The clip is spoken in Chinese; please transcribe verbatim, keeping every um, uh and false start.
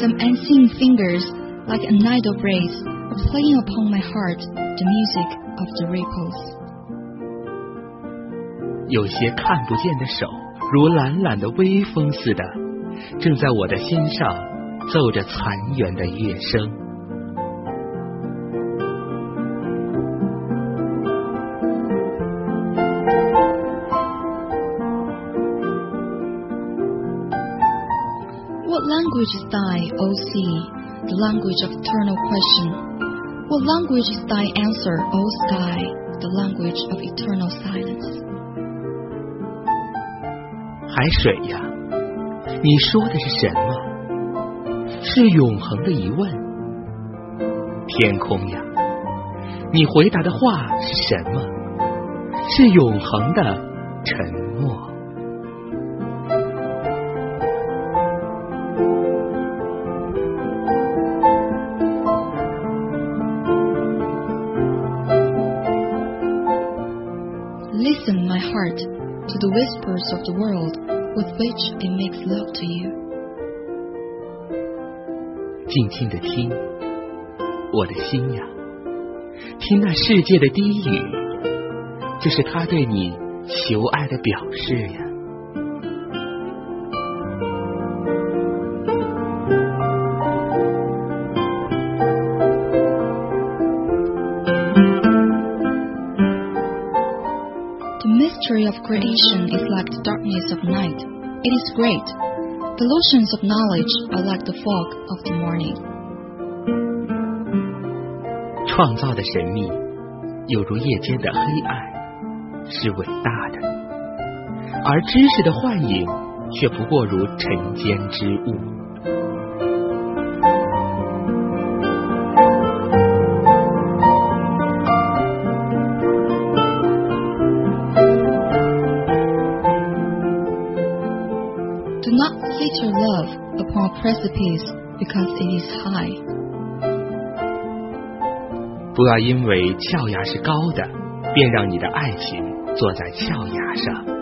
Some unseen fingers, like an idle breeze, are playing upon my heart the music of the ripples. 有些看不见的手，如懒懒的微风似的，正在我的心上奏着残垣的乐声。 What language is thy, O sea, the language of eternal question? What language is thy answer, O sky, the language of eternal silence? 海水呀，你说的是什么？是永恒的疑问。天空呀，你回答的话是什么？是永恒的沉默。 Listen, my heart, to the whispers of the world with which it makes love to you. 静静地听，我的心呀，听那世界的低语，这是他对你求爱的表示呀。 The mystery of creation is like the darkness of night. It is great. The illusions of knowledge are like the fog of the morning. 创造的神秘，有如夜间的黑暗，是伟大的；而知识的幻影，却不过如尘间之物。 Do not set your love upon a precipice because it is high. 不要因为峭崖是高的，便让你的爱情坐在峭崖上。